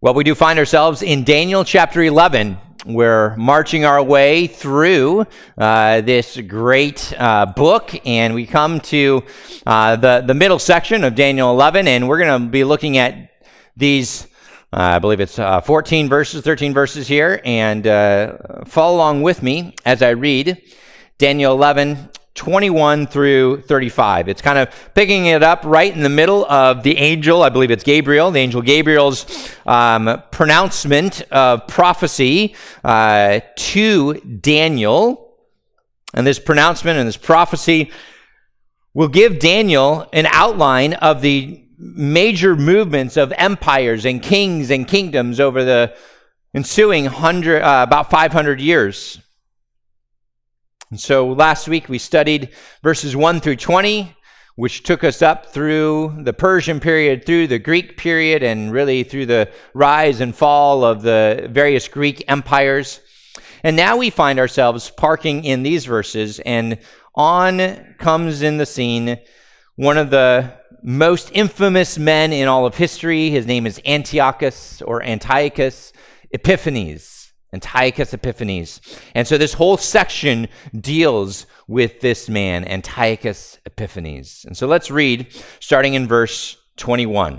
Well, we do find ourselves in Daniel chapter 11. We're marching our way through this great book, and we come to the middle section of Daniel 11, and we're going to be looking at these, I believe it's 13 verses here, and follow along with me as I read Daniel 11, 21 through 35. It's kind of picking it up right in the middle of the angel, I believe it's Gabriel, the angel Gabriel's pronouncement of prophecy to Daniel. And this pronouncement and this prophecy will give Daniel an outline of the major movements of empires and kings and kingdoms over the ensuing about 500 years. And so last week we studied verses 1 through 20, which took us up through the Persian period, through the Greek period, and really through the rise and fall of the various Greek empires. And now we find ourselves parking in these verses, and on comes in the scene one of the most infamous men in all of history. His name is Antiochus Epiphanes. Antiochus Epiphanes. And so this whole section deals with this man, Antiochus Epiphanes. And so let's read, starting in verse 21.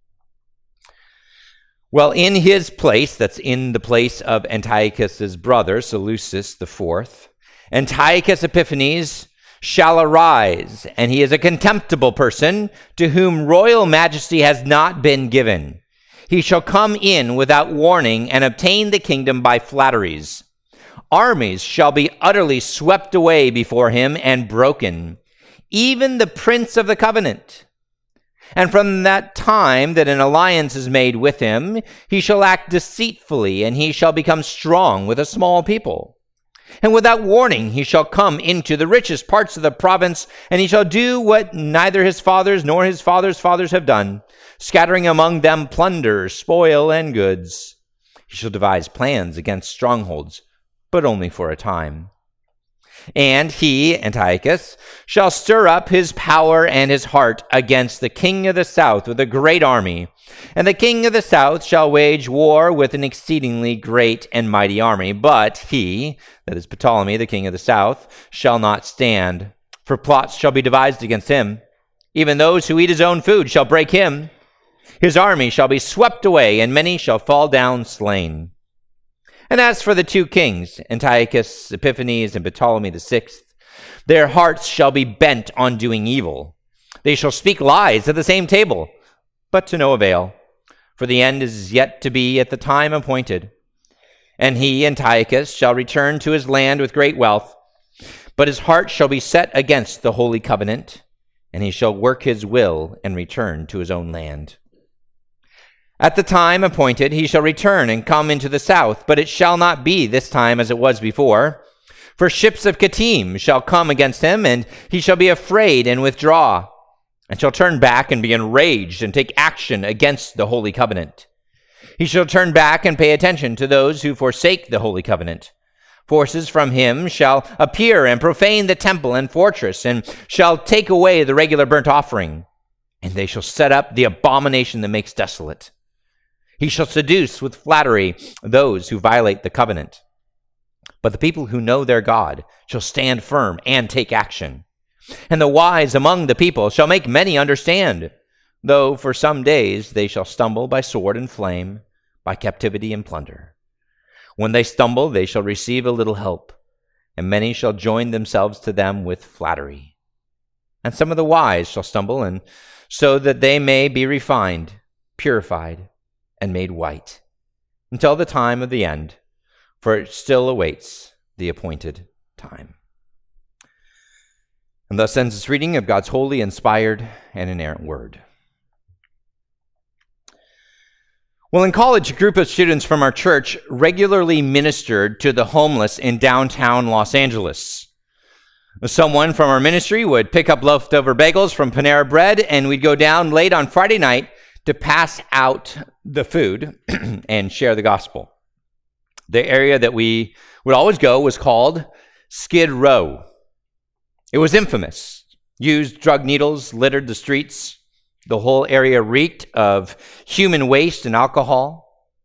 Well, in his place, that's in the place of Antiochus's brother, Seleucus IV, Antiochus Epiphanes shall arise, and he is a contemptible person to whom royal majesty has not been given. He shall come in without warning and obtain the kingdom by flatteries. Armies shall be utterly swept away before him and broken, even the prince of the covenant. And from that time that an alliance is made with him, he shall act deceitfully, and he shall become strong with a small people. And without warning he shall come into the richest parts of the province, and he shall do what neither his fathers nor his fathers' fathers have done, scattering among them plunder, spoil, and goods. He shall devise plans against strongholds, but only for a time. And he, Antiochus, shall stir up his power and his heart against the king of the south with a great army. And the king of the south shall wage war with an exceedingly great and mighty army. But he, that is Ptolemy, the king of the south, shall not stand, for plots shall be devised against him. Even those who eat his own food shall break him. His army shall be swept away, and many shall fall down slain. And as for the two kings, Antiochus Epiphanes and Ptolemy VI, their hearts shall be bent on doing evil. They shall speak lies at the same table, but to no avail, for the end is yet to be at the time appointed. And he, Antiochus, shall return to his land with great wealth, but his heart shall be set against the holy covenant, and he shall work his will and return to his own land. At the time appointed he shall return and come into the south, but it shall not be this time as it was before. For ships of Kittim shall come against him, and he shall be afraid and withdraw, and shall turn back and be enraged and take action against the holy covenant. He shall turn back and pay attention to those who forsake the holy covenant. Forces from him shall appear and profane the temple and fortress, and shall take away the regular burnt offering, and they shall set up the abomination that makes desolate. He shall seduce with flattery those who violate the covenant. But the people who know their God shall stand firm and take action. And the wise among the people shall make many understand, though for some days they shall stumble by sword and flame, by captivity and plunder. When they stumble, they shall receive a little help, and many shall join themselves to them with flattery. And some of the wise shall stumble, and so that they may be refined, purified, and made white, until the time of the end, for it still awaits the appointed time. And thus ends this reading of God's holy, inspired, and inerrant word. Well, in college, a group of students from our church regularly ministered to the homeless in downtown Los Angeles. Someone from our ministry would pick up leftover bagels from Panera Bread, and we'd go down late on Friday night to pass out the food and share the gospel. The area that we would always go was called Skid Row. It was infamous. Used drug needles littered the streets. The whole area reeked of human waste and alcohol.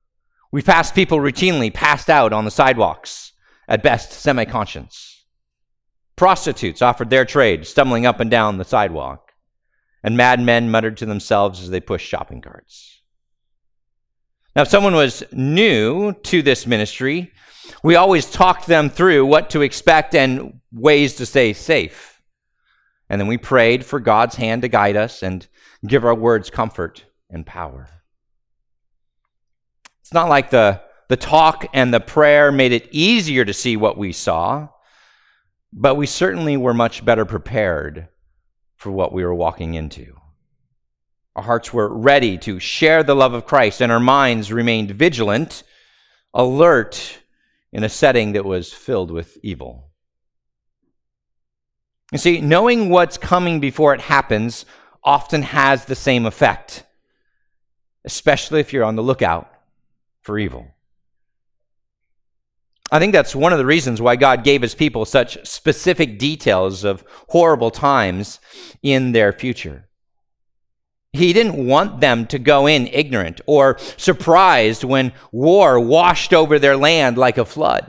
We pass people routinely passed out on the sidewalks, at best semi-conscious. Prostitutes offered their trade, stumbling up and down the sidewalk, and madmen muttered to themselves as they pushed shopping carts. Now, if someone was new to this ministry, we always talked them through what to expect and ways to stay safe. And then we prayed for God's hand to guide us and give our words comfort and power. It's not like the talk and the prayer made it easier to see what we saw, but we certainly were much better prepared for what we were walking into. Our hearts were ready to share the love of Christ, and our minds remained vigilant, alert in a setting that was filled with evil. You see, knowing what's coming before it happens often has the same effect, especially if you're on the lookout for evil. I think that's one of the reasons why God gave his people such specific details of horrible times in their future. He didn't want them to go in ignorant or surprised when war washed over their land like a flood.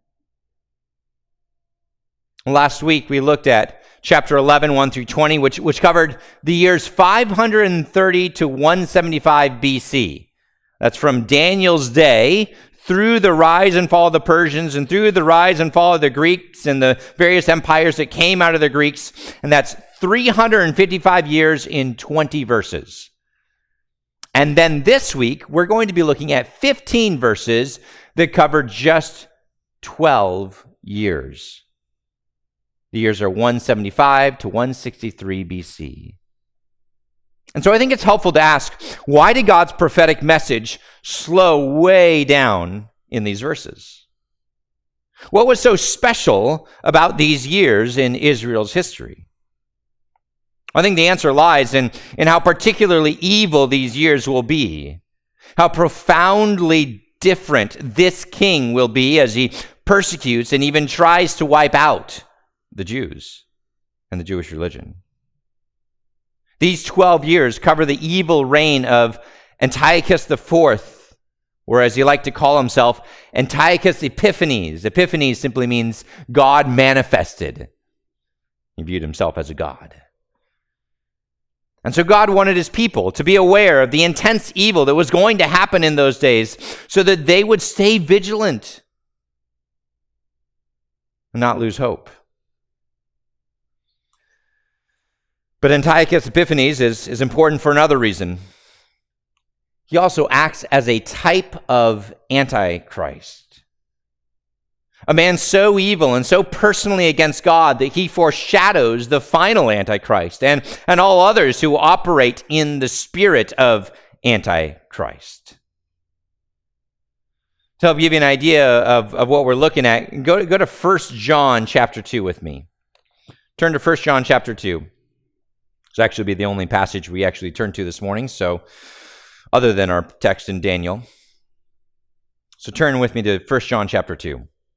Last week we looked at chapter 11, 1 through 20, which covered the years 530 to 175 BC. That's from Daniel's day through the rise and fall of the Persians and through the rise and fall of the Greeks and the various empires that came out of the Greeks. And that's 355 years in 20 verses. And then this week, we're going to be looking at 15 verses that cover just 12 years. The years are 175 to 163 BC. And so I think it's helpful to ask, why did God's prophetic message slow way down in these verses? What was so special about these years in Israel's history? I think the answer lies in how particularly evil these years will be, how profoundly different this king will be as he persecutes and even tries to wipe out the Jews and the Jewish religion. These 12 years cover the evil reign of Antiochus IV, or as he liked to call himself, Antiochus Epiphanes. Epiphanes simply means God manifested. He viewed himself as a god. And so God wanted his people to be aware of the intense evil that was going to happen in those days so that they would stay vigilant and not lose hope. But Antiochus Epiphanes is important for another reason. He also acts as a type of Antichrist. A man so evil and so personally against God that he foreshadows the final Antichrist and all others who operate in the spirit of Antichrist. To help give you an idea of what we're looking at, go to 1 John chapter 2 with me. Turn to 1 John chapter 2. It's actually be the only passage we actually turn to this morning, so other than our text in Daniel. So turn with me to 1 John chapter 2.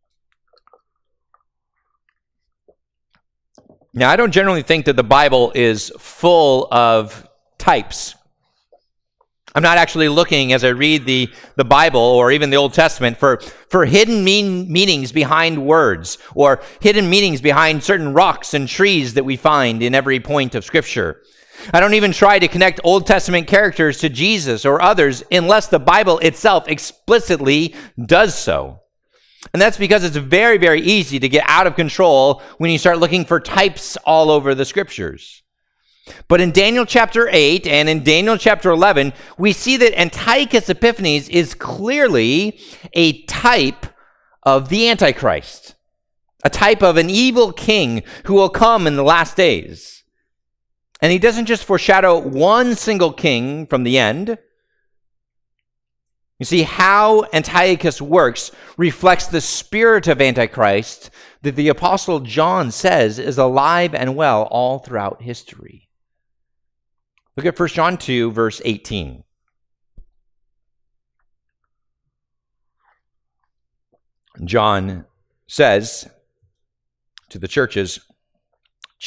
Now, I don't generally think that the Bible is full of types. I'm not actually looking as I read the Bible or even the Old Testament for hidden meanings behind words or hidden meanings behind certain rocks and trees that we find in every point of Scripture. I don't even try to connect Old Testament characters to Jesus or others unless the Bible itself explicitly does so. And that's because it's very, very easy to get out of control when you start looking for types all over the Scriptures. But in Daniel chapter 8 and in Daniel chapter 11, we see that Antiochus Epiphanes is clearly a type of the Antichrist, a type of an evil king who will come in the last days. And he doesn't just foreshadow one single king from the end. You see, how Antiochus works reflects the spirit of Antichrist that the Apostle John says is alive and well all throughout history. Look at 1 John 2, verse 18. John says to the churches,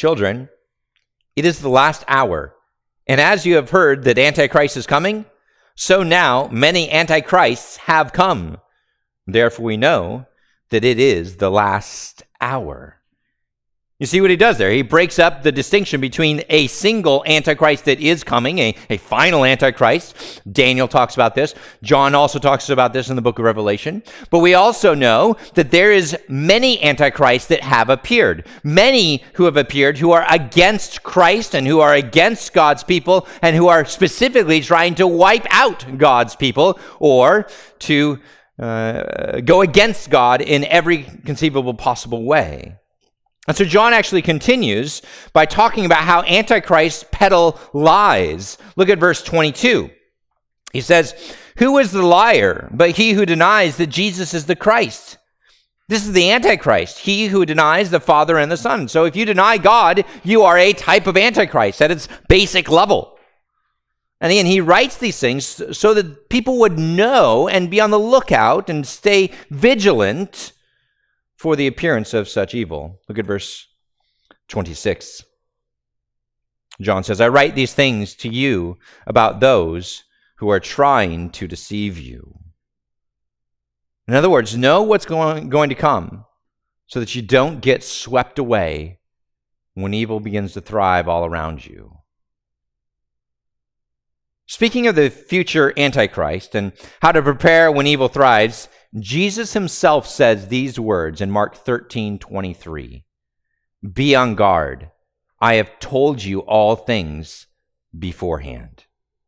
"Children, it is the last hour, and as you have heard that Antichrist is coming, so now many antichrists have come. Therefore we know that it is the last hour. You see what he does there? He breaks up the distinction between a single Antichrist that is coming, a final Antichrist. Daniel talks about this. John also talks about this in the book of Revelation. But we also know that there is many Antichrists that have appeared. Many who have appeared who are against Christ and who are against God's people and who are specifically trying to wipe out God's people or to go against God in every conceivable possible way. And so John actually continues by talking about how antichrists peddle lies. Look at verse 22. He says, "Who is the liar but he who denies that Jesus is the Christ? This is the Antichrist, he who denies the Father and the Son." So if you deny God, you are a type of Antichrist at its basic level. And again, he writes these things so that people would know and be on the lookout and stay vigilant for the appearance of such evil. Look at verse 26. John says, "I write these things to you about those who are trying to deceive you." In other words, know what's going to come so that you don't get swept away when evil begins to thrive all around you. Speaking of the future Antichrist and how to prepare when evil thrives, Jesus himself says these words in Mark 13:23. "Be on guard. I have told you all things beforehand."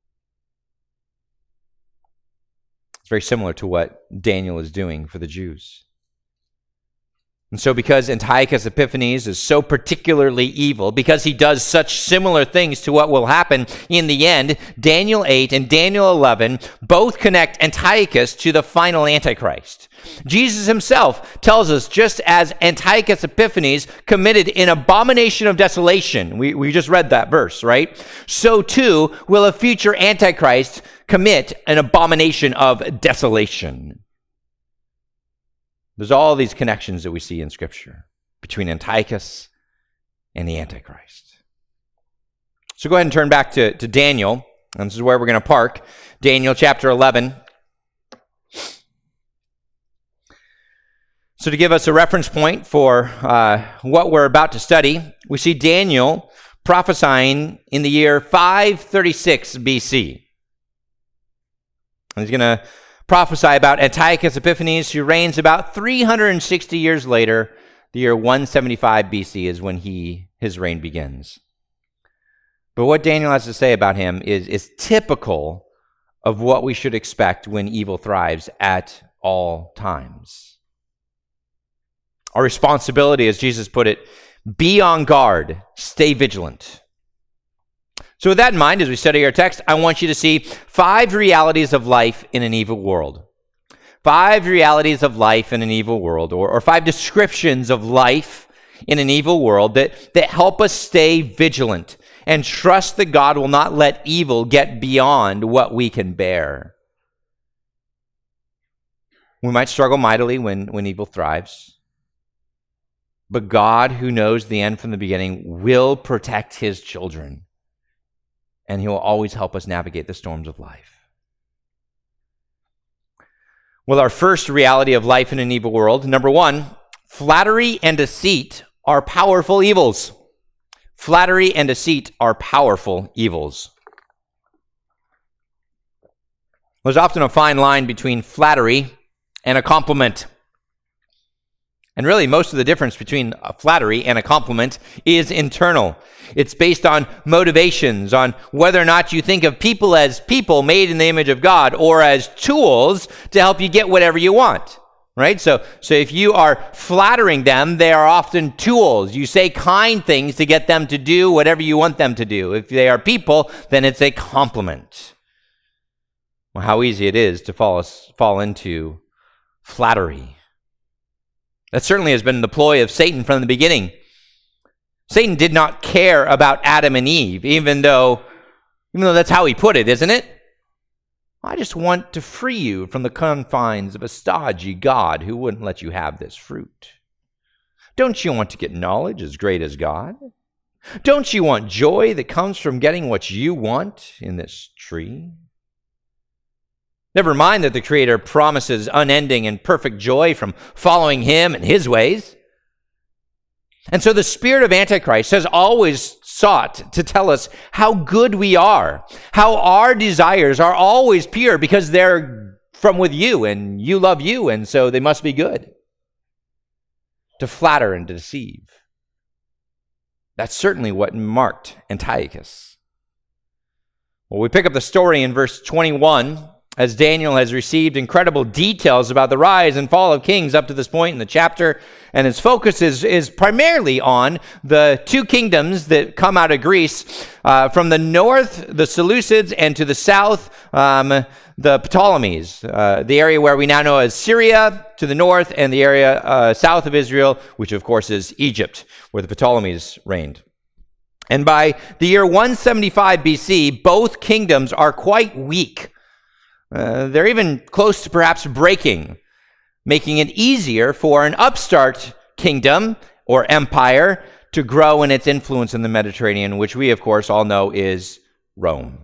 It's very similar to what Daniel is doing for the Jews. And so because Antiochus Epiphanes is so particularly evil, because he does such similar things to what will happen in the end, Daniel 8 and Daniel 11 both connect Antiochus to the final Antichrist. Jesus himself tells us just as Antiochus Epiphanes committed an abomination of desolation, we just read that verse, right? So too will a future Antichrist commit an abomination of desolation. There's all these connections that we see in Scripture between Antiochus and the Antichrist. So go ahead and turn back to Daniel, and this is where we're going to park. Daniel chapter 11. So to give us a reference point for what we're about to study, we see Daniel prophesying in the year 536 BC. And he's going to prophesy about Antiochus Epiphanes, who reigns about 360 years later. The year 175 BC is when his reign begins. But what Daniel has to say about him is typical of what we should expect when evil thrives at all times. Our responsibility, as Jesus put it, be on guard, stay vigilant. So with that in mind, as we study our text, I want you to see 5 realities of life in an evil world. 5 realities of life in an evil world, or 5 descriptions of life in an evil world that help us stay vigilant and trust that God will not let evil get beyond what we can bear. We might struggle mightily when evil thrives, but God, who knows the end from the beginning, will protect his children. And he will always help us navigate the storms of life. Well, our first reality of life in an evil world, number 1, flattery and deceit are powerful evils. Flattery and deceit are powerful evils. There's often a fine line between flattery and a compliment. And really, most of the difference between a flattery and a compliment is internal. It's based on motivations, on whether or not you think of people as people made in the image of God or as tools to help you get whatever you want, right? So if you are flattering them, they are often tools. You say kind things to get them to do whatever you want them to do. If they are people, then it's a compliment. Well, how easy it is to fall into flattery. That certainly has been the ploy of Satan from the beginning. Satan did not care about Adam and Eve, even though that's how he put it, isn't it? I just want to free you from the confines of a stodgy God who wouldn't let you have this fruit. Don't you want to get knowledge as great as God? Don't you want joy that comes from getting what you want in this tree? Never mind that the Creator promises unending and perfect joy from following him and his ways. And so the spirit of Antichrist has always sought to tell us how good we are, how our desires are always pure because they're from with you and you love you, and so they must be good. To flatter and to deceive. That's certainly what marked Antiochus. Well, we pick up the story in verse 21 as Daniel has received incredible details about the rise and fall of kings up to this point in the chapter, and his focus is primarily on the two kingdoms that come out of Greece. From the north, the Seleucids, and to the south, the Ptolemies, the area where we now know as Syria to the north, and the area south of Israel, which of course is Egypt, where the Ptolemies reigned. And by the year 175 BC, both kingdoms are quite weak. They're even close to perhaps breaking, making it easier for an upstart kingdom or empire to grow in its influence in the Mediterranean, which we, of course, all know is Rome.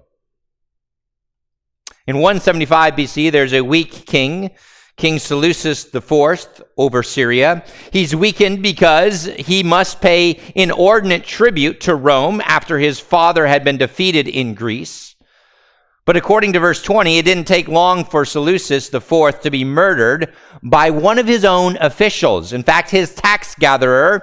In 175 BC, there's a weak king, King Seleucus IV, over Syria. He's weakened because he must pay inordinate tribute to Rome after his father had been defeated in Greece. But according to verse 20, it didn't take long for Seleucus IV to be murdered by one of his own officials. In fact, his tax gatherer,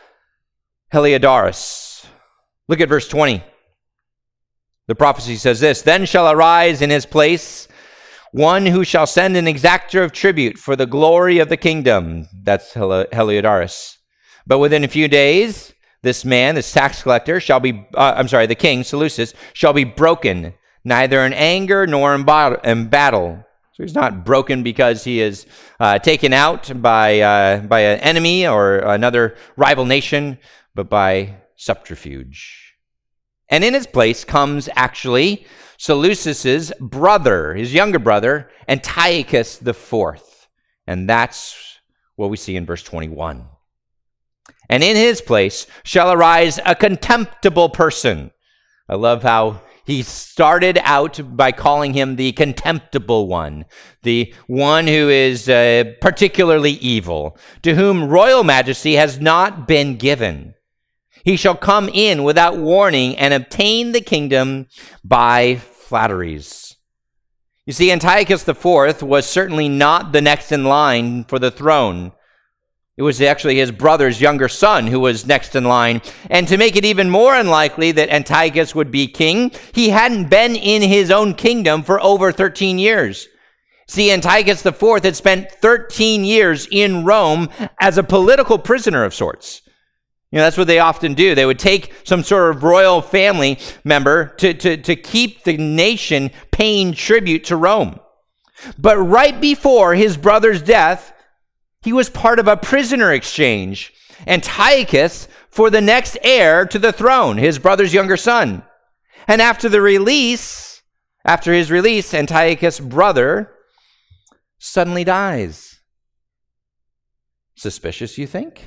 Heliodorus. Look at verse 20. The prophecy says this, "Then shall arise in his place one who shall send an exactor of tribute for the glory of the kingdom." That's Heliodorus. "But within a few days, this man, this tax collector, the king, Seleucus, shall be broken, neither in anger nor in battle." So he's not broken because he is taken out by an enemy or another rival nation, but by subterfuge. And in his place comes actually Seleucus's brother, his younger brother, Antiochus IV. And that's what we see in verse 21. "And in his place shall arise a contemptible person." I love how he started out by calling him the contemptible one, the one who is particularly evil, to whom royal majesty has not been given. "He shall come in without warning and obtain the kingdom by flatteries." You see, Antiochus IV was certainly not the next in line for the throne. It was actually his brother's younger son who was next in line. And to make it even more unlikely that Antiochus would be king, he hadn't been in his own kingdom for over 13 years. See, Antiochus IV had spent 13 years in Rome as a political prisoner of sorts. You know, that's what they often do. They would take some sort of royal family member to keep the nation paying tribute to Rome. But right before his brother's death, he was part of a prisoner exchange, Antiochus, for the next heir to the throne, his brother's younger son. And after his release, Antiochus' brother suddenly dies. Suspicious, you think?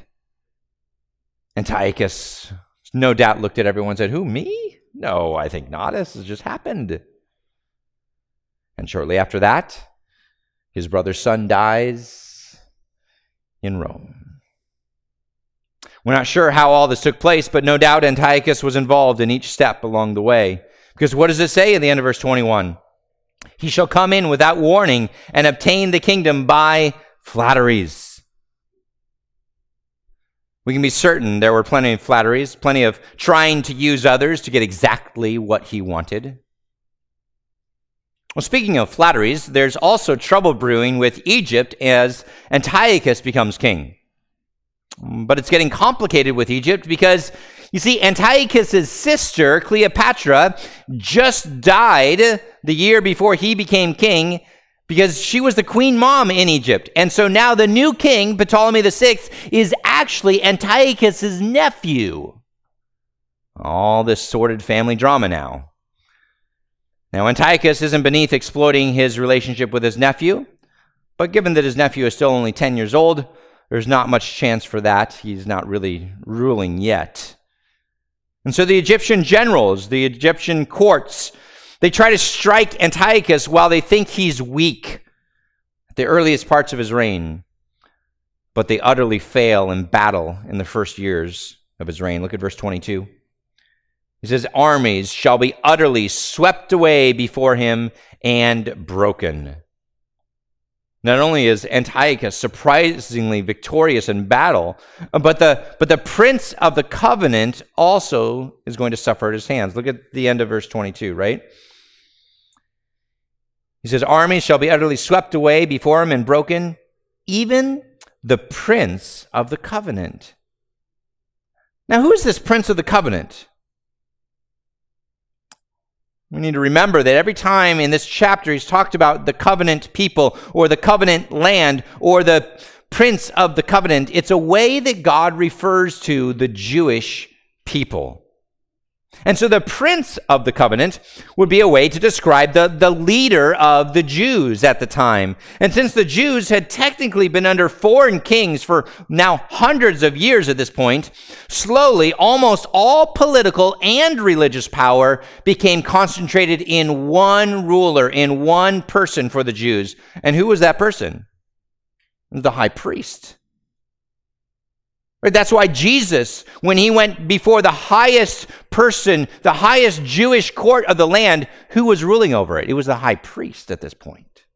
Antiochus no doubt looked at everyone and said, "Who, me? No, I think not. This has just happened." And shortly after that, his brother's son dies in Rome. We're not sure how all this took place, but no doubt Antiochus was involved in each step along the way. Because what does it say at the end of verse 21? "He shall come in without warning and obtain the kingdom by flatteries." We can be certain there were plenty of flatteries, plenty of trying to use others to get exactly what he wanted. Well, speaking of flatteries, there's also trouble brewing with Egypt as Antiochus becomes king. But it's getting complicated with Egypt because, you see, Antiochus' sister, Cleopatra, just died the year before he became king because she was the queen mom in Egypt. And so now the new king, Ptolemy VI, is actually Antiochus' nephew. All this sordid family drama now. Now, Antiochus isn't beneath exploiting his relationship with his nephew, but given that his nephew is still only 10 years old, there's not much chance for that. He's not really ruling yet. And so the Egyptian generals, the Egyptian courts, They try to strike Antiochus while they think he's weak at the earliest parts of his reign, but they utterly fail in battle in the first years of his reign. Look at verse 22. He says, armies shall be utterly swept away before him and broken. Not only is Antiochus surprisingly victorious in battle, but the prince of the covenant also is going to suffer at his hands. Look at the end of verse 22, right? He says, armies shall be utterly swept away before him and broken, even the prince of the covenant. Now, who is this prince of the covenant? We need to remember that every time in this chapter he's talked about the covenant people or the covenant land or the prince of the covenant, it's a way that God refers to the Jewish people. And so the prince of the covenant would be a way to describe the leader of the Jews at the time. And since the Jews had technically been under foreign kings for now hundreds of years at this point, slowly almost all political and religious power became concentrated in one ruler, in one person for the Jews. And who was that person? The high priest. That's why Jesus, when he went before the highest person, the highest Jewish court of the land, who was ruling over it? It was the high priest at this point.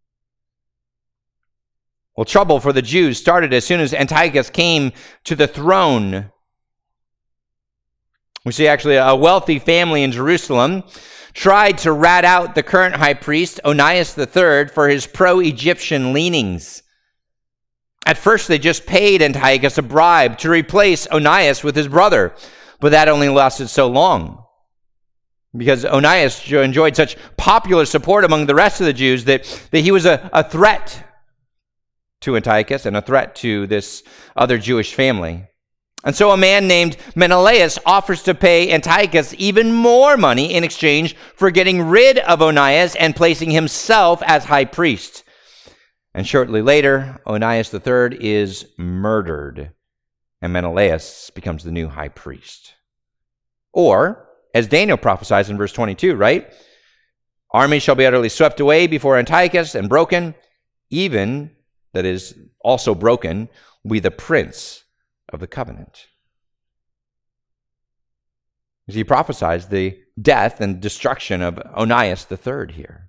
Well, trouble for the Jews started as soon as Antiochus came to the throne. We see actually a wealthy family in Jerusalem tried to rat out the current high priest, Onias III, for his pro-Egyptian leanings. At first, they just paid Antiochus a bribe to replace Onias with his brother, but that only lasted so long because Onias enjoyed such popular support among the rest of the Jews that he was a threat to Antiochus and a threat to this other Jewish family. And so a man named Menelaus offers to pay Antiochus even more money in exchange for getting rid of Onias and placing himself as high priest. And shortly later, Onias III is murdered, and Menelaus becomes the new high priest. Or, as Daniel prophesies in verse 22, right? Armies shall be utterly swept away before Antiochus and broken, even, that is, also broken, will be the prince of the covenant. As he prophesies the death and destruction of Onias III here.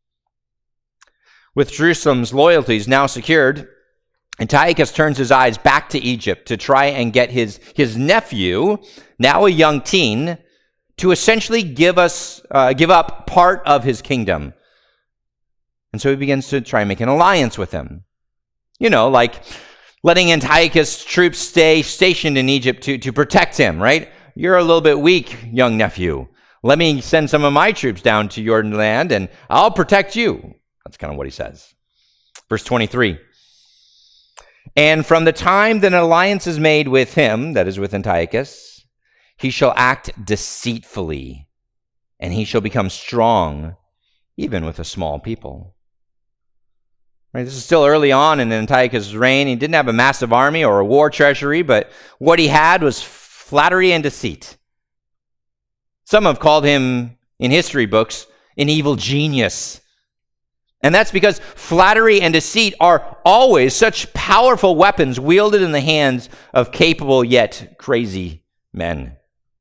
With Jerusalem's loyalties now secured, Antiochus turns his eyes back to Egypt to try and get his nephew, now a young teen, to essentially give up part of his kingdom. And so he begins to try and make an alliance with him. You know, like letting Antiochus' troops stay stationed in Egypt to protect him, right? You're a little bit weak, young nephew. Let me send some of my troops down to your land and I'll protect you. That's kind of what he says. Verse 23. And from the time that an alliance is made with him, that is with Antiochus, he shall act deceitfully, and he shall become strong, even with a small people. Right, this is still early on in Antiochus' reign. He didn't have a massive army or a war treasury, but what he had was flattery and deceit. Some have called him, in history books, an evil genius. And that's because flattery and deceit are always such powerful weapons wielded in the hands of capable yet crazy men.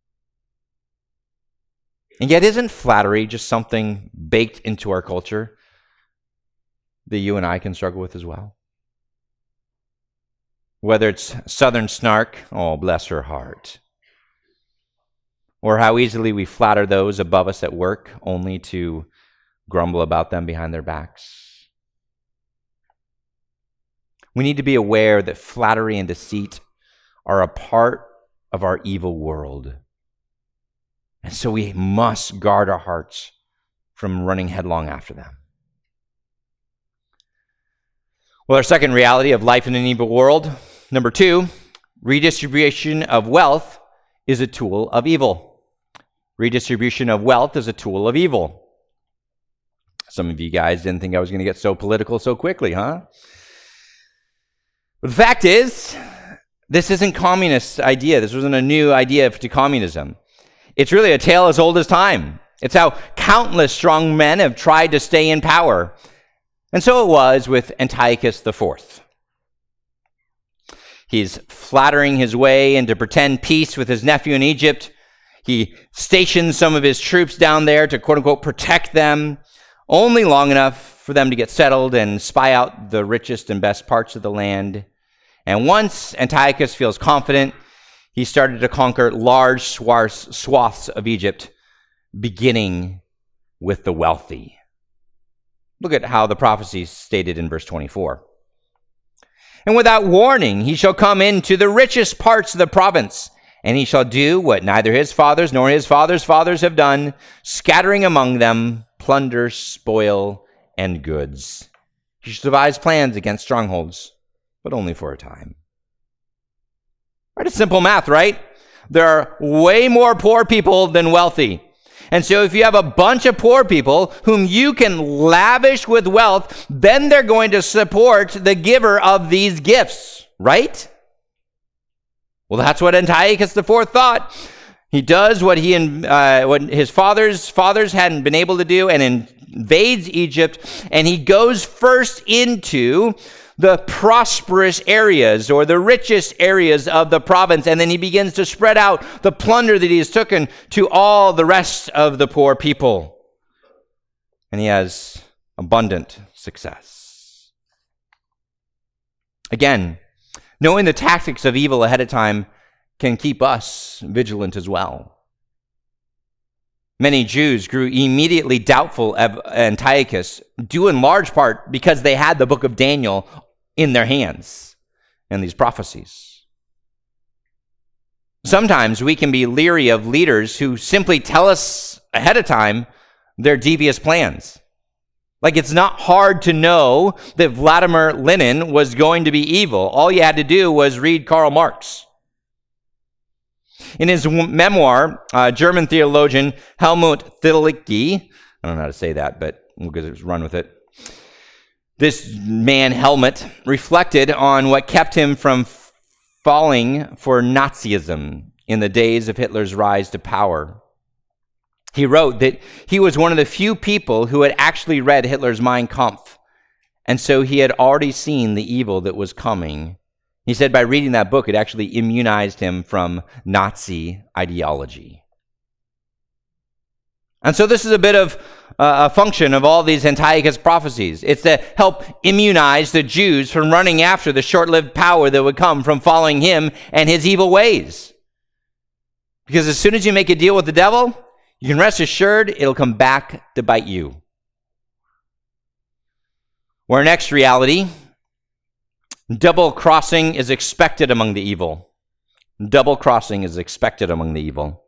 And yet, isn't flattery just something baked into our culture that you and I can struggle with as well? Whether it's Southern snark, oh, bless her heart, or how easily we flatter those above us at work only to grumble about them behind their backs. We need to be aware that flattery and deceit are a part of our evil world. And so we must guard our hearts from running headlong after them. Well, our second reality of life in an evil world, number 2, redistribution of wealth is a tool of evil. Redistribution of wealth is a tool of evil. Some of you guys didn't think I was going to get so political so quickly, huh? But the fact is, this isn't communist idea. This wasn't a new idea to communism. It's really a tale as old as time. It's how countless strong men have tried to stay in power. And so it was with Antiochus IV. He's flattering his way into pretend peace with his nephew in Egypt. He stations some of his troops down there to, quote unquote, protect them, only long enough for them to get settled and spy out the richest and best parts of the land. And once Antiochus feels confident, he started to conquer large swaths of Egypt, beginning with the wealthy. Look at how the prophecy is stated in verse 24. And without warning, he shall come into the richest parts of the province, and he shall do what neither his fathers nor his fathers' fathers have done, scattering among them plunder, spoil, and goods. He shall devise plans against strongholds, but only for a time. Right, it's simple math, right? There are way more poor people than wealthy. And so if you have a bunch of poor people whom you can lavish with wealth, then they're going to support the giver of these gifts, right? Well, that's what Antiochus IV thought. He does what what his fathers hadn't been able to do, and invades Egypt, and he goes first into the prosperous areas or the richest areas of the province, and then he begins to spread out the plunder that he has taken to all the rest of the poor people. And he has abundant success. Again, knowing the tactics of evil ahead of time can keep us vigilant as well. Many Jews grew immediately doubtful of Antiochus, due in large part because they had the book of Daniel in their hands and these prophecies. Sometimes we can be leery of leaders who simply tell us ahead of time their devious plans. Like, it's not hard to know that Vladimir Lenin was going to be evil. All you had to do was read Karl Marx. In his memoir, German theologian Helmut Thielicke, I don't know how to say that, but we'll just run with it. This man, Helmut, reflected on what kept him from falling for Nazism in the days of Hitler's rise to power. He wrote that he was one of the few people who had actually read Hitler's Mein Kampf, and so he had already seen the evil that was coming. He said by reading that book, it actually immunized him from Nazi ideology. And so this is a bit of a function of all these Antiochus prophecies. It's to help immunize the Jews from running after the short-lived power that would come from following him and his evil ways. Because as soon as you make a deal with the devil, you can rest assured it'll come back to bite you. Our next reality, double crossing is expected among the evil. Double crossing is expected among the evil.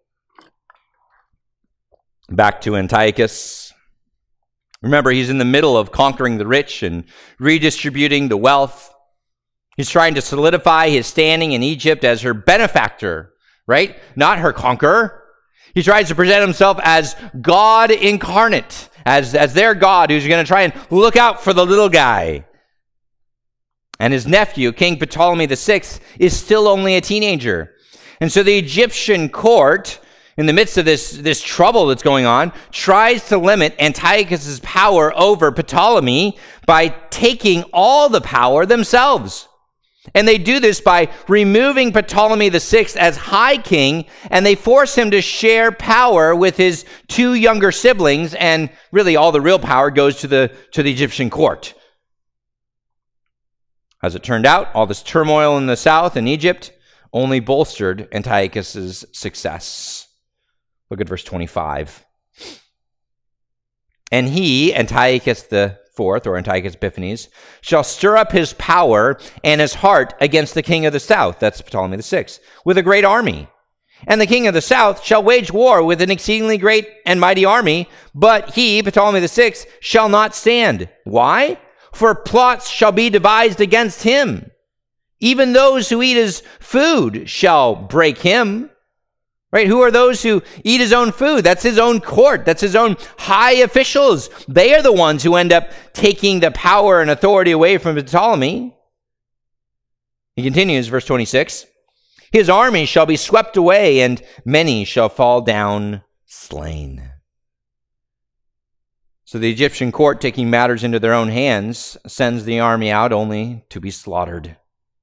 Back to Antiochus. Remember, he's in the middle of conquering the rich and redistributing the wealth. He's trying to solidify his standing in Egypt as her benefactor, right? Not her conqueror. He tries to present himself as God incarnate, as their God who's going to try and look out for the little guy. And his nephew, King Ptolemy VI, is still only a teenager. And so the Egyptian court, in the midst of this trouble that's going on, tries to limit Antiochus' power over Ptolemy by taking all the power themselves. And they do this by removing Ptolemy VI as high king, and they force him to share power with his two younger siblings, and really all the real power goes to the Egyptian court. As it turned out, all this turmoil in the south in Egypt only bolstered Antiochus' success. Look at verse 25. And he, Antiochus IV, or Antiochus Epiphanes, shall stir up his power and his heart against the king of the south, that's Ptolemy VI, with a great army. And the king of the south shall wage war with an exceedingly great and mighty army, but he, Ptolemy VI, shall not stand. Why? For plots shall be devised against him. Even those who eat his food shall break him. Right? Who are those who eat his own food? That's his own court. That's his own high officials. They are the ones who end up taking the power and authority away from Ptolemy. He continues, verse 26. His army shall be swept away, and many shall fall down slain. So the Egyptian court, taking matters into their own hands, sends the army out only to be slaughtered.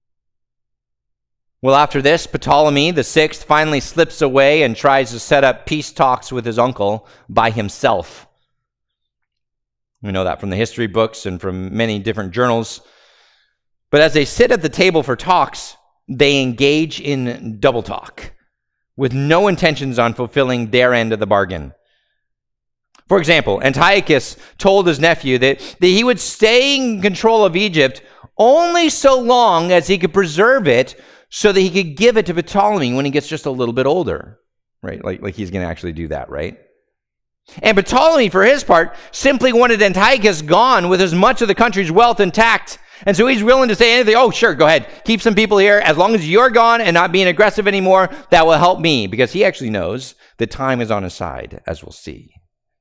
Well, after this, Ptolemy the sixth finally slips away and tries to set up peace talks with his uncle by himself. We know that from the history books and from many different journals. But as they sit at the table for talks, they engage in double talk with no intentions on fulfilling their end of the bargain. For example, Antiochus told his nephew that he would stay in control of Egypt only so long as he could preserve it so that he could give it to Ptolemy when he gets just a little bit older, right? Like he's going to actually do that, right? And Ptolemy, for his part, simply wanted Antiochus gone with as much of the country's wealth intact. And so he's willing to say anything. Oh, sure, go ahead. Keep some people here. As long as you're gone and not being aggressive anymore, that will help me. Because he actually knows that time is on his side, as we'll see.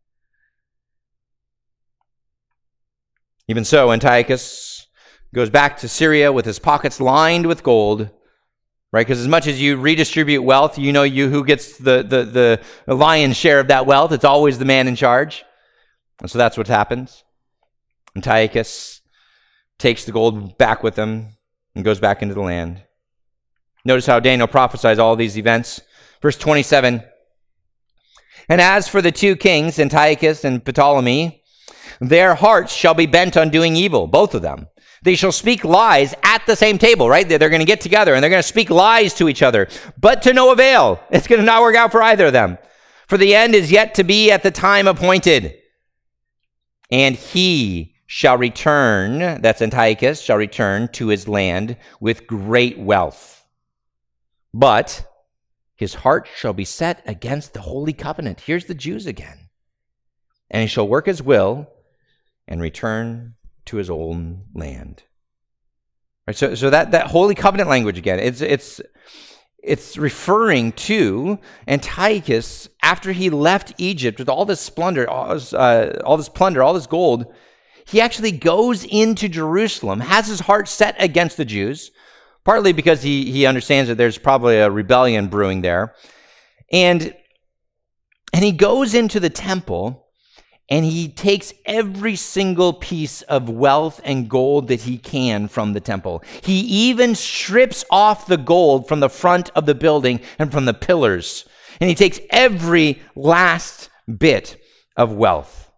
Even so, Antiochus goes back to Syria with his pockets lined with gold, right? Because as much as you redistribute wealth, you know who gets the lion's share of that wealth. It's always the man in charge. And so that's what happens. Antiochus takes the gold back with him and goes back into the land. Notice how Daniel prophesies all these events. Verse 27, and as for the two kings, Antiochus and Ptolemy, their hearts shall be bent on doing evil, both of them. They shall speak lies at the same table, right? They're going to get together and they're going to speak lies to each other, but to no avail. It's going to not work out for either of them. For the end is yet to be at the time appointed. And he shall return, that's Antiochus, shall return to his land with great wealth. But his heart shall be set against the holy covenant. Here's the Jews again. And he shall work his will and return to his own land. Right, so that holy covenant language again, it's referring to Antiochus after he left Egypt with all this splendor, all this gold. He actually goes into Jerusalem, has his heart set against the Jews, partly because he understands that there's probably a rebellion brewing there, and he goes into the temple. And he takes every single piece of wealth and gold that he can from the temple. He even strips off the gold from the front of the building and from the pillars. And he takes every last bit of wealth.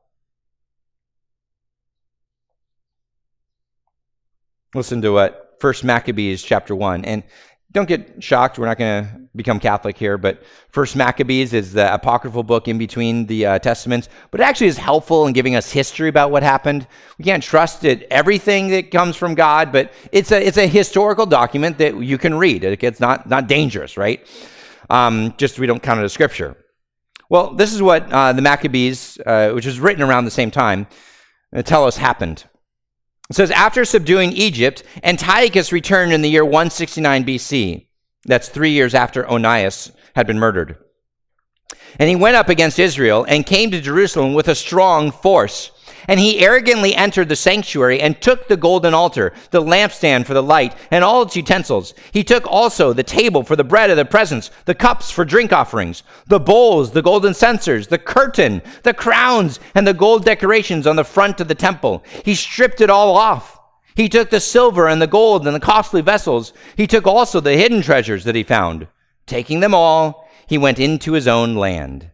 Listen to what 1 Maccabees chapter 1. And don't get shocked, we're not going to become Catholic here, but 1 Maccabees is the apocryphal book in between the Testaments, but it actually is helpful in giving us history about what happened. We can't trust it, everything that comes from God, but it's a historical document that you can read. It's not dangerous, right? Just we don't count it as scripture. Well, this is what the Maccabees, which was written around the same time, tell us happened. It says, after subduing Egypt, Antiochus returned in the year 169 BC. That's 3 years after Onias had been murdered. And he went up against Israel and came to Jerusalem with a strong force. And he arrogantly entered the sanctuary and took the golden altar, the lampstand for the light, and all its utensils. He took also the table for the bread of the presence, the cups for drink offerings, the bowls, the golden censers, the curtain, the crowns, and the gold decorations on the front of the temple. He stripped it all off. He took the silver and the gold and the costly vessels. He took also the hidden treasures that he found. Taking them all, he went into his own land.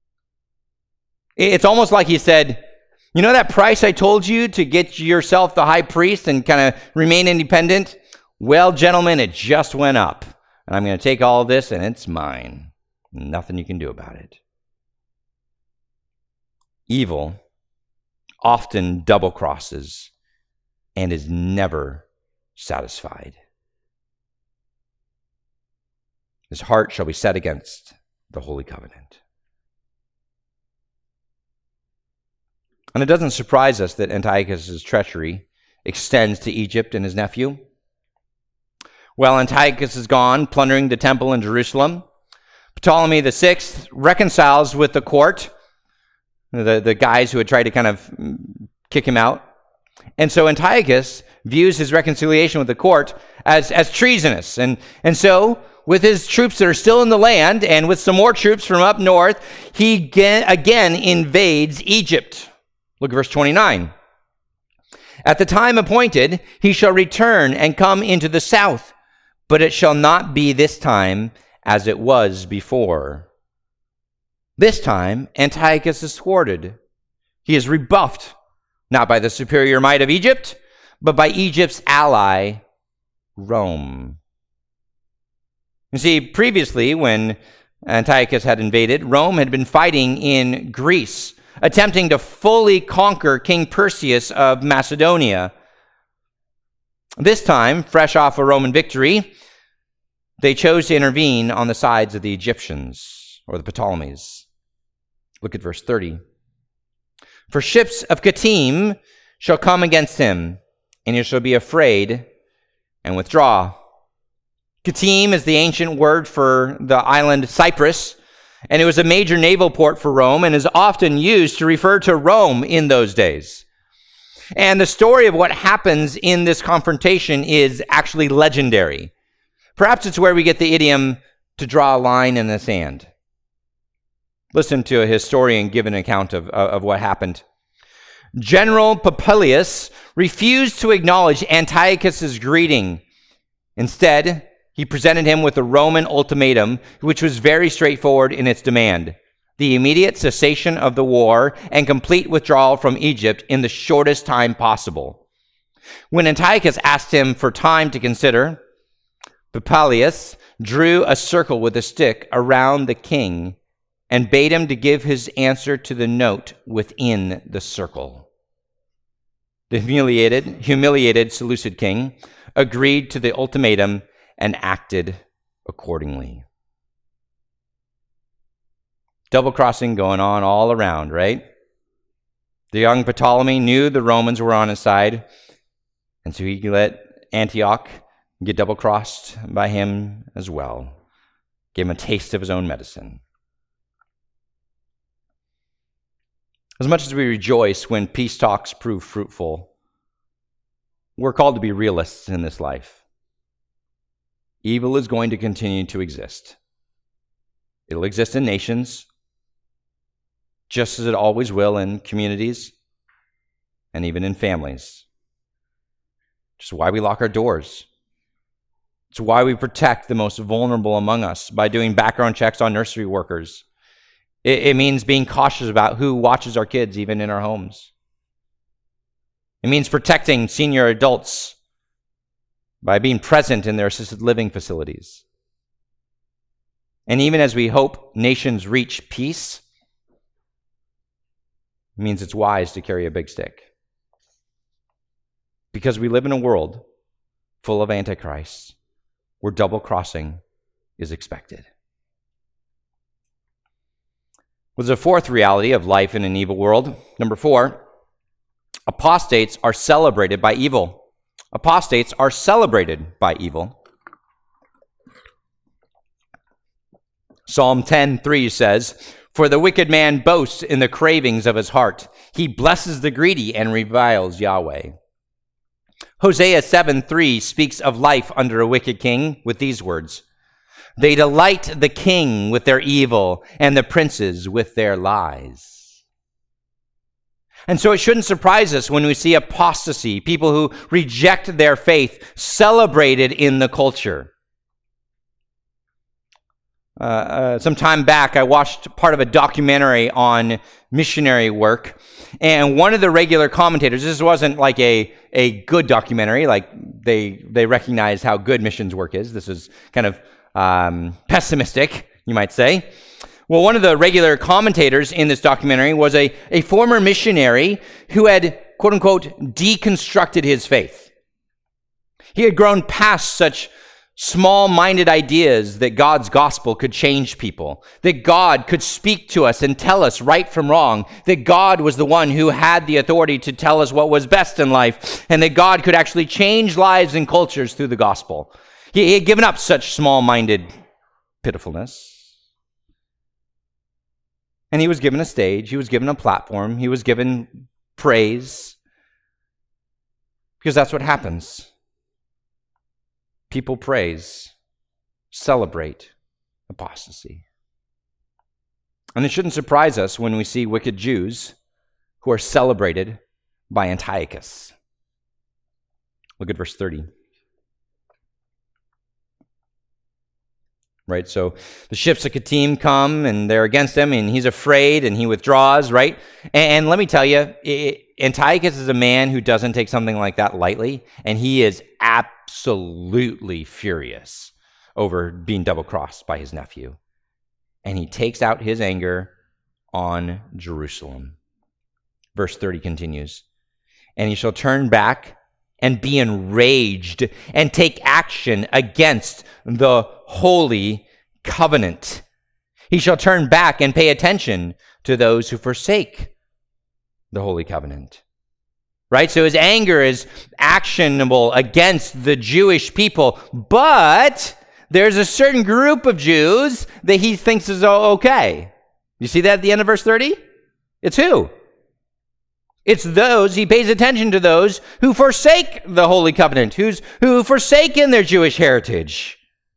It's almost like he said, you know that price I told you to get yourself the high priest and kind of remain independent? Well, gentlemen, it just went up. And I'm going to take all of this and it's mine. Nothing you can do about it. Evil often double crosses and is never satisfied. His heart shall be set against the holy covenant. And it doesn't surprise us that Antiochus' treachery extends to Egypt and his nephew. Well, Antiochus is gone, plundering the temple in Jerusalem. Ptolemy VI reconciles with the court, the guys who had tried to kind of kick him out. And so Antiochus views his reconciliation with the court as treasonous. And so, with his troops that are still in the land, and with some more troops from up north, he again invades Egypt. Look at verse 29. At the time appointed, he shall return and come into the south, but it shall not be this time as it was before. This time, Antiochus is thwarted. He is rebuffed, not by the superior might of Egypt, but by Egypt's ally, Rome. You see, previously, when Antiochus had invaded, Rome had been fighting in Greece, attempting to fully conquer King Perseus of Macedonia. This time, fresh off a Roman victory, they chose to intervene on the sides of the Egyptians, or the Ptolemies. Look at verse 30. For ships of Kittim shall come against him, and he shall be afraid and withdraw. Kittim is the ancient word for the island Cyprus, and it was a major naval port for Rome and is often used to refer to Rome in those days. And the story of what happens in this confrontation is actually legendary. Perhaps it's where we get the idiom to draw a line in the sand. Listen to a historian give an account of what happened. General Popilius refused to acknowledge Antiochus's greeting. Instead, he presented him with a Roman ultimatum, which was very straightforward in its demand: the immediate cessation of the war and complete withdrawal from Egypt in the shortest time possible. When Antiochus asked him for time to consider, Popilius drew a circle with a stick around the king and bade him to give his answer to the note within the circle. The humiliated Seleucid king agreed to the ultimatum and acted accordingly. Double-crossing going on all around, right? The young Ptolemy knew the Romans were on his side, and so he let Antioch get double-crossed by him as well. Gave him a taste of his own medicine. As much as we rejoice when peace talks prove fruitful, we're called to be realists in this life. Evil is going to continue to exist. It'll exist in nations, just as it always will in communities and even in families. Which is why we lock our doors. It's why we protect the most vulnerable among us by doing background checks on nursery workers. It means being cautious about who watches our kids, even in our homes. It means protecting senior adults by being present in their assisted living facilities. And even as we hope nations reach peace, it means it's wise to carry a big stick. Because we live in a world full of antichrists, where double-crossing is expected. Well, there's a fourth reality of life in an evil world. Number 4, apostates are celebrated by evil. Apostates are celebrated by evil. Psalm 10:3 says, "For the wicked man boasts in the cravings of his heart. He blesses the greedy and reviles Yahweh." Hosea 7:3 speaks of life under a wicked king with these words: "They delight the king with their evil and the princes with their lies." And so it shouldn't surprise us when we see apostasy, people who reject their faith, celebrated in the culture. Some time back, I watched part of a documentary on missionary work, and one of the regular commentators, this wasn't like a good documentary, like they recognize how good missions work is. This is kind of pessimistic, you might say. Well, one of the regular commentators in this documentary was a former missionary who had, quote-unquote, deconstructed his faith. He had grown past such small-minded ideas that God's gospel could change people, that God could speak to us and tell us right from wrong, that God was the one who had the authority to tell us what was best in life, and that God could actually change lives and cultures through the gospel. He had given up such small-minded pitifulness. And he was given a stage, he was given a platform, he was given praise, because that's what happens. People praise, celebrate apostasy. And it shouldn't surprise us when we see wicked Jews who are celebrated by Antiochus. Look at verse 30. Right, so the ships of Kittim come and they're against him and he's afraid and he withdraws, right? And let me tell you, Antiochus is a man who doesn't take something like that lightly, and he is absolutely furious over being double-crossed by his nephew. And he takes out his anger on Jerusalem. Verse 30 continues, and he shall turn back and be enraged and take action against the holy covenant. He shall turn back and pay attention to those who forsake the holy covenant. Right? So his anger is actionable against the Jewish people, but there's a certain group of Jews that he thinks is okay. You see that at the end of verse 30? It's who? It's those, he pays attention to those who forsake the holy covenant, who forsaken their Jewish heritage.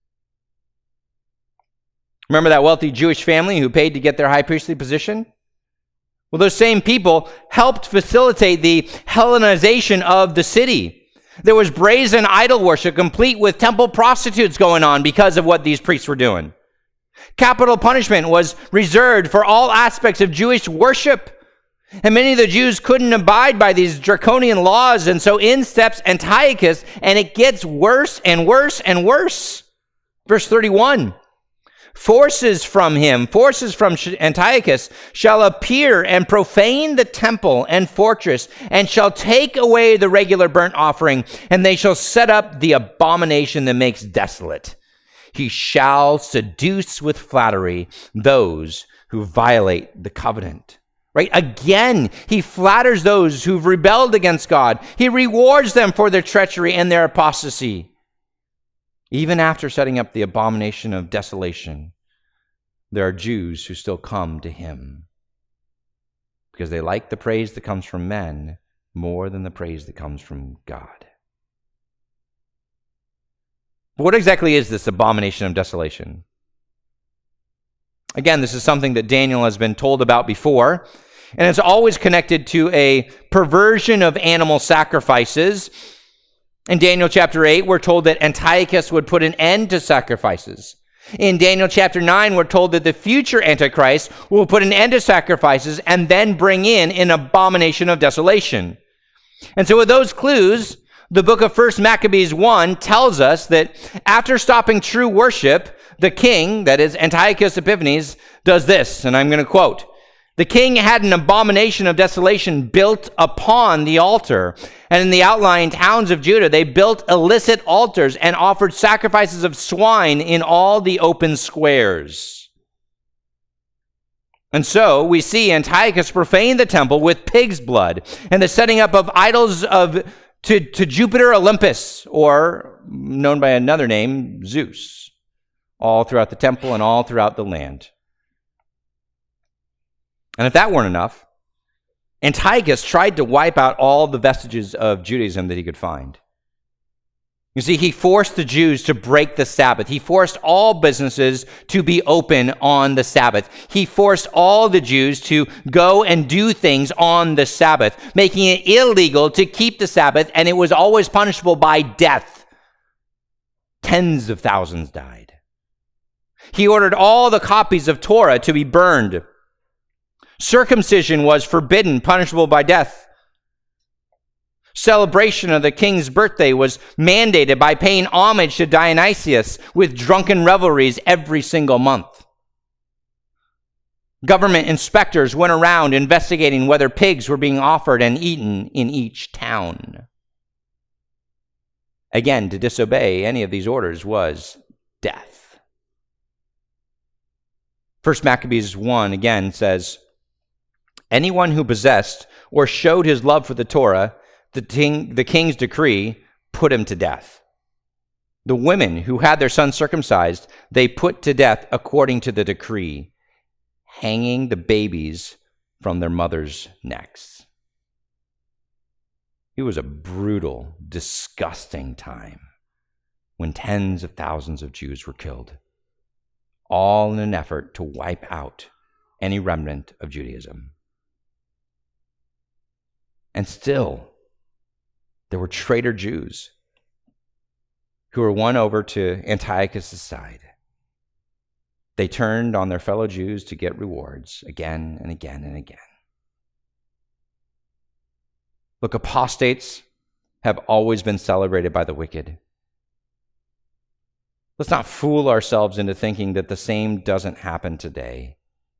Remember that wealthy Jewish family who paid to get their high priestly position? Well, those same people helped facilitate the Hellenization of the city. There was brazen idol worship, complete with temple prostitutes going on because of what these priests were doing. Capital punishment was reserved for all aspects of Jewish worship. And many of the Jews couldn't abide by these draconian laws, and so in steps Antiochus, and it gets worse and worse and worse. Verse 31, forces from Antiochus shall appear and profane the temple and fortress, and shall take away the regular burnt offering, and they shall set up the abomination that makes desolate. He shall seduce with flattery those who violate the covenant. Right? Again, he flatters those who've rebelled against God. He rewards them for their treachery and their apostasy. Even after setting up the abomination of desolation, there are Jews who still come to him because they like the praise that comes from men more than the praise that comes from God. But what exactly is this abomination of desolation? Again, this is something that Daniel has been told about before, and it's always connected to a perversion of animal sacrifices. In Daniel chapter 8, we're told that Antiochus would put an end to sacrifices. In Daniel chapter 9, we're told that the future Antichrist will put an end to sacrifices and then bring in an abomination of desolation. And so with those clues, the book of 1 Maccabees 1 tells us that after stopping true worship, the king, that is Antiochus Epiphanes, does this, and I'm going to quote, "The king had an abomination of desolation built upon the altar, and in the outlying towns of Judah they built illicit altars and offered sacrifices of swine in all the open squares." And so we see Antiochus profane the temple with pig's blood and the setting up of idols to Jupiter Olympus, or known by another name, Zeus, all throughout the temple and all throughout the land. And if that weren't enough, Antiochus tried to wipe out all the vestiges of Judaism that he could find. You see, he forced the Jews to break the Sabbath. He forced all businesses to be open on the Sabbath. He forced all the Jews to go and do things on the Sabbath, making it illegal to keep the Sabbath, and it was always punishable by death. Tens of thousands died. He ordered all the copies of Torah to be burned. Circumcision was forbidden, punishable by death. Celebration of the king's birthday was mandated by paying homage to Dionysius with drunken revelries every single month. Government inspectors went around investigating whether pigs were being offered and eaten in each town. Again, to disobey any of these orders was death. 1 Maccabees 1 again says, "Anyone who possessed or showed his love for the Torah, the king's decree, put him to death. The women who had their sons circumcised, they put to death according to the decree, hanging the babies from their mothers' necks." It was a brutal, disgusting time when tens of thousands of Jews were killed, all in an effort to wipe out any remnant of Judaism. And still, there were traitor Jews who were won over to Antiochus' side. They turned on their fellow Jews to get rewards again and again and again. Look, apostates have always been celebrated by the wicked. Let's not fool ourselves into thinking that the same doesn't happen today.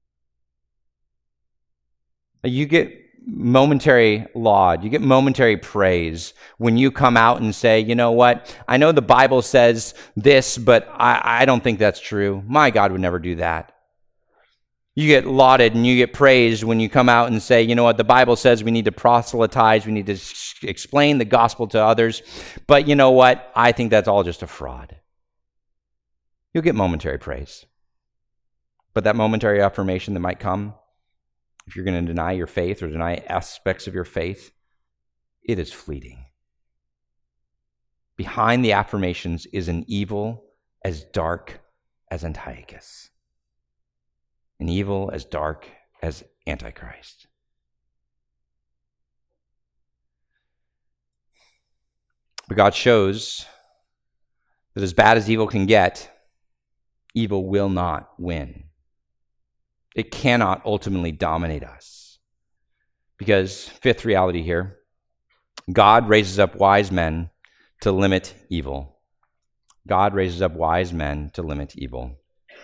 You get momentary laud, you get momentary praise when you come out and say, you know what, I know the Bible says this, but I don't think that's true. My God would never do that. You get lauded and you get praised when you come out and say, you know what, the Bible says we need to proselytize, we need to explain the gospel to others, but you know what, I think that's all just a fraud. You'll get momentary praise. But that momentary affirmation that might come, if you're going to deny your faith or deny aspects of your faith, it is fleeting. Behind the affirmations is an evil as dark as Antiochus. An evil as dark as Antichrist. But God shows that as bad as evil can get, evil will not win. It cannot ultimately dominate us. Because, fifth reality here, God raises up wise men to limit evil. God raises up wise men to limit evil.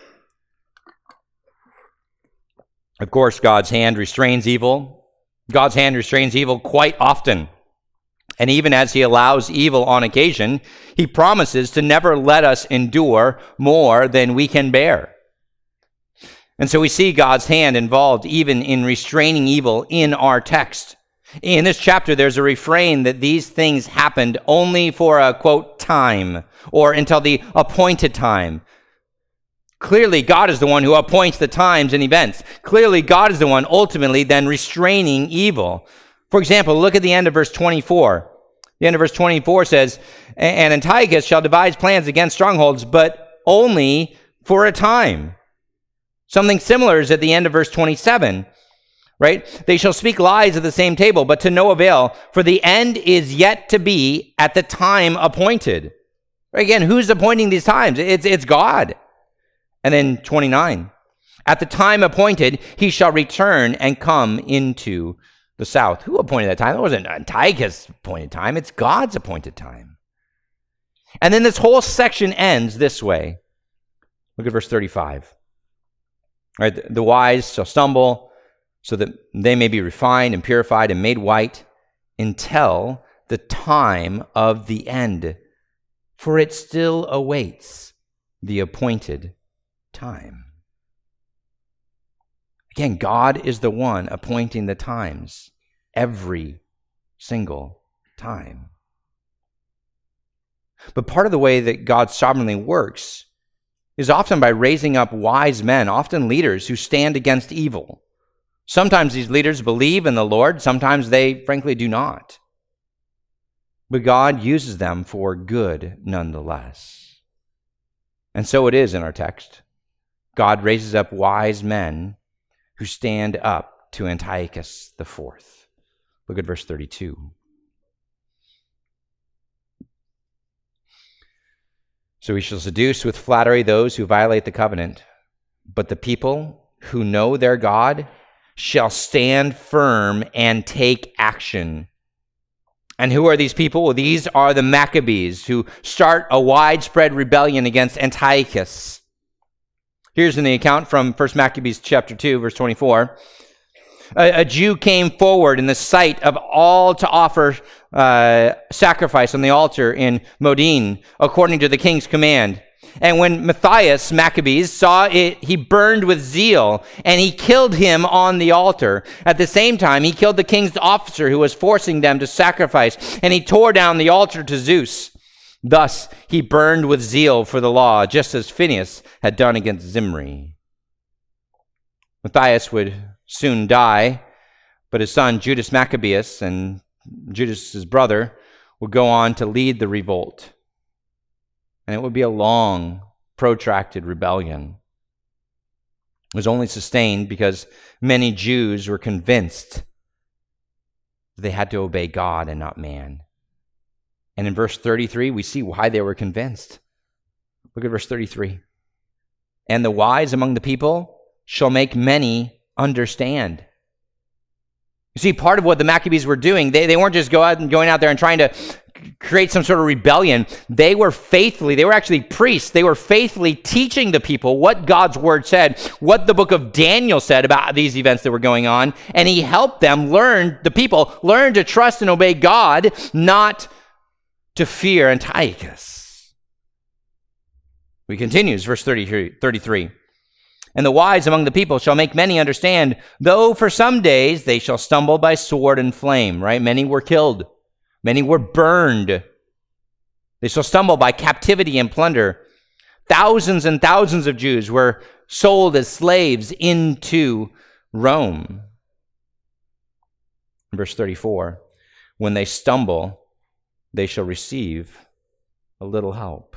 Of course, God's hand restrains evil. God's hand restrains evil quite often. And even as he allows evil on occasion, he promises to never let us endure more than we can bear. And so we see God's hand involved even in restraining evil in our text. In this chapter, there's a refrain that these things happened only for a, quote, time, or until the appointed time. Clearly, God is the one who appoints the times and events. Clearly, God is the one ultimately then restraining evil. For example, look at the end of verse 24. The end of verse 24 says, and Antiochus shall devise plans against strongholds, but only for a time. Something similar is at the end of verse 27, right? They shall speak lies at the same table, but to no avail, for the end is yet to be at the time appointed. Again, who's appointing these times? It's God. And then 29, at the time appointed, he shall return and come into the south. Who appointed that time? It wasn't Antiochus' appointed time. It's God's appointed time. And then this whole section ends this way. Look at verse 35. All right, the wise shall stumble so that they may be refined and purified and made white until the time of the end. For it still awaits the appointed time. Again, God is the one appointing the times every single time. But part of the way that God sovereignly works is often by raising up wise men, often leaders who stand against evil. Sometimes these leaders believe in the Lord, sometimes they frankly do not. But God uses them for good nonetheless. And so it is in our text. God raises up wise men who stand up to Antiochus IV. Look at verse 32. So he shall seduce with flattery those who violate the covenant, but the people who know their God shall stand firm and take action. And who are these people? Well, these are the Maccabees who start a widespread rebellion against Antiochus. Here's in the account from 1 Maccabees chapter 2, verse 24. A Jew came forward in the sight of all to offer sacrifice on the altar in Modin, according to the king's command. And when Matthias Maccabees saw it, he burned with zeal, and he killed him on the altar. At the same time, he killed the king's officer who was forcing them to sacrifice, and he tore down the altar to Zeus. Thus, he burned with zeal for the law, just as Phinehas had done against Zimri. Matthias would soon die, but his son Judas Maccabeus and Judas' brother would go on to lead the revolt. And it would be a long, protracted rebellion. It was only sustained because many Jews were convinced They had to obey God and not man. And in verse 33, we see why they were convinced. Look at verse 33. And the wise among the people shall make many understand. You see, part of what the Maccabees were doing, they weren't just going out there and trying to create some sort of rebellion. They were actually priests. They were faithfully teaching the people what God's word said, what the book of Daniel said about these events that were going on. And he helped them the people learn to trust and obey God, not to fear Antiochus. We continues, verse 33. And the wise among the people shall make many understand, though for some days they shall stumble by sword and flame, right? Many were killed. Many were burned. They shall stumble by captivity and plunder. Thousands and thousands of Jews were sold as slaves into Rome. Verse 34, when they stumble, they shall receive a little help.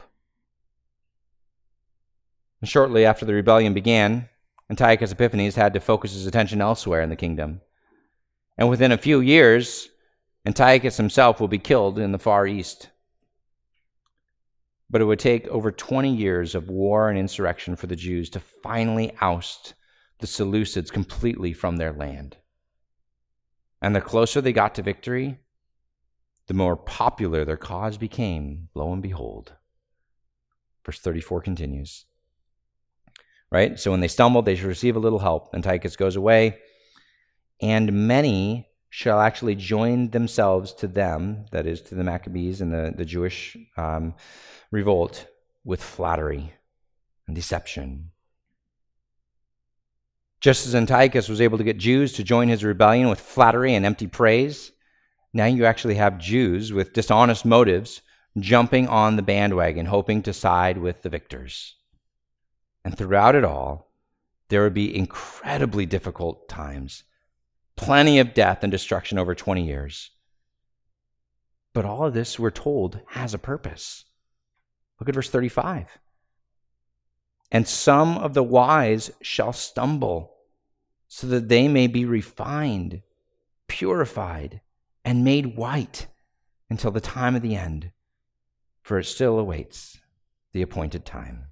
And shortly after the rebellion began, Antiochus Epiphanes had to focus his attention elsewhere in the kingdom. And within a few years, Antiochus himself will be killed in the Far East. But it would take over 20 years of war and insurrection for the Jews to finally oust the Seleucids completely from their land. And the closer they got to victory, the more popular their cause became, lo and behold. Verse 34 continues. Right? So when they stumbled, they shall receive a little help. Antiochus goes away, and many shall actually join themselves to them, that is, to the Maccabees and the Jewish revolt, with flattery and deception. Just as Antiochus was able to get Jews to join his rebellion with flattery and empty praise, now you actually have Jews with dishonest motives jumping on the bandwagon, hoping to side with the victors. And throughout it all, there would be incredibly difficult times, plenty of death and destruction over 20 years. But all of this, we're told, has a purpose. Look at verse 35. And some of the wise shall stumble, so that they may be refined, purified, and made white until the time of the end, for it still awaits the appointed time.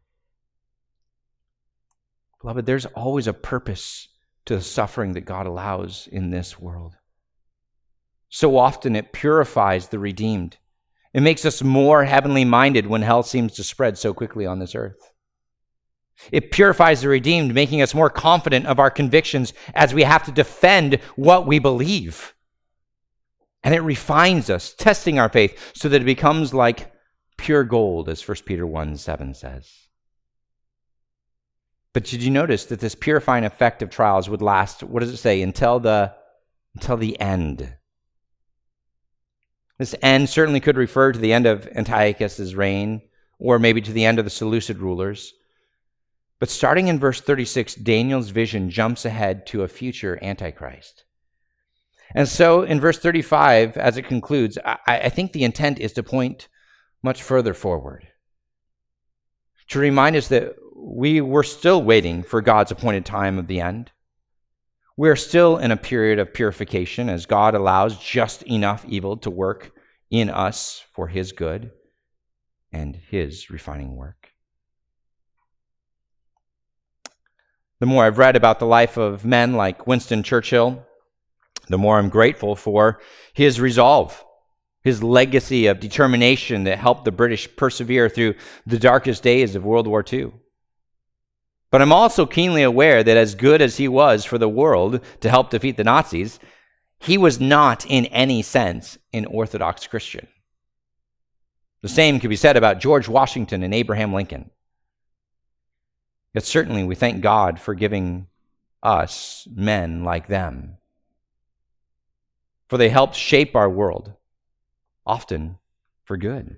Beloved, there's always a purpose to the suffering that God allows in this world. So often it purifies the redeemed. It makes us more heavenly minded when hell seems to spread so quickly on this earth. It purifies the redeemed, making us more confident of our convictions as we have to defend what we believe. And it refines us, testing our faith so that it becomes like pure gold, as 1 Peter 1:7 says. But did you notice that this purifying effect of trials would last, what does it say, until the end? This end certainly could refer to the end of Antiochus' reign, or maybe to the end of the Seleucid rulers. But starting in verse 36, Daniel's vision jumps ahead to a future Antichrist. And so in verse 35, as it concludes, I think the intent is to point much further forward, to remind us that we were still waiting for God's appointed time of the end. We're still in a period of purification as God allows just enough evil to work in us for his good and his refining work. The more I've read about the life of men like Winston Churchill, the more I'm grateful for his resolve, his legacy of determination that helped the British persevere through the darkest days of World War II. But I'm also keenly aware that as good as he was for the world to help defeat the Nazis, he was not in any sense an Orthodox Christian. The same could be said about George Washington and Abraham Lincoln. Yet certainly we thank God for giving us men like them, for they helped shape our world, often for good.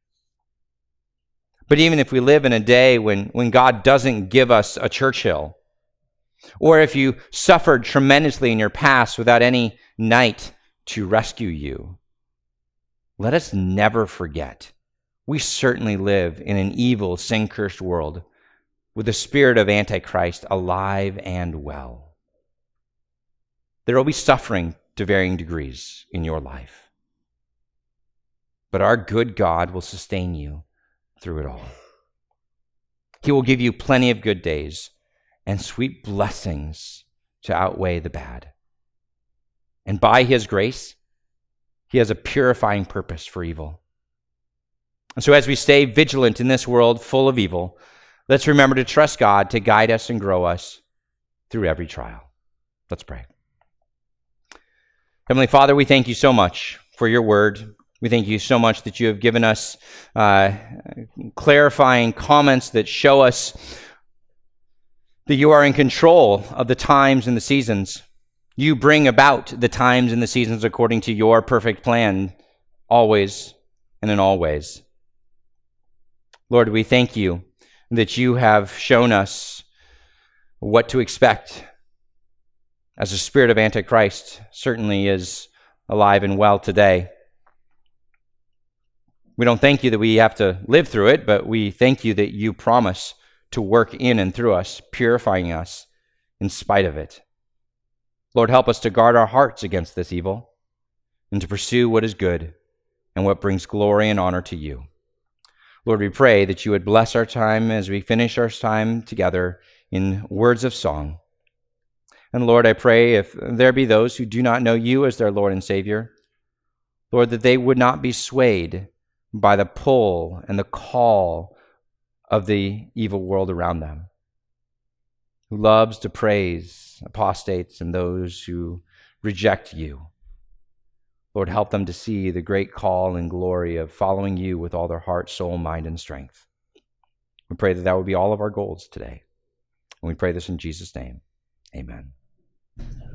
But even if we live in a day when God doesn't give us a Churchill, or if you suffered tremendously in your past without any knight to rescue you, let us never forget we certainly live in an evil, sin-cursed world with the spirit of Antichrist alive and well. There will be suffering to varying degrees in your life. But our good God will sustain you through it all. He will give you plenty of good days and sweet blessings to outweigh the bad. And by his grace, he has a purifying purpose for evil. And so as we stay vigilant in this world full of evil, let's remember to trust God to guide us and grow us through every trial. Let's pray. Heavenly Father, we thank you so much for your word. We thank you so much that you have given us clarifying comments that show us that you are in control of the times and the seasons. You bring about the times and the seasons according to your perfect plan, always and in all ways. Lord, we thank you that you have shown us what to expect as the spirit of Antichrist certainly is alive and well today. We don't thank you that we have to live through it, but we thank you that you promise to work in and through us, purifying us in spite of it. Lord, help us to guard our hearts against this evil and to pursue what is good and what brings glory and honor to you. Lord, we pray that you would bless our time as we finish our time together in words of song. And Lord, I pray if there be those who do not know you as their Lord and Savior, Lord, that they would not be swayed by the pull and the call of the evil world around them, who loves to praise apostates and those who reject you. Lord, help them to see the great call and glory of following you with all their heart, soul, mind, and strength. We pray that that would be all of our goals today. And we pray this in Jesus' name. Amen.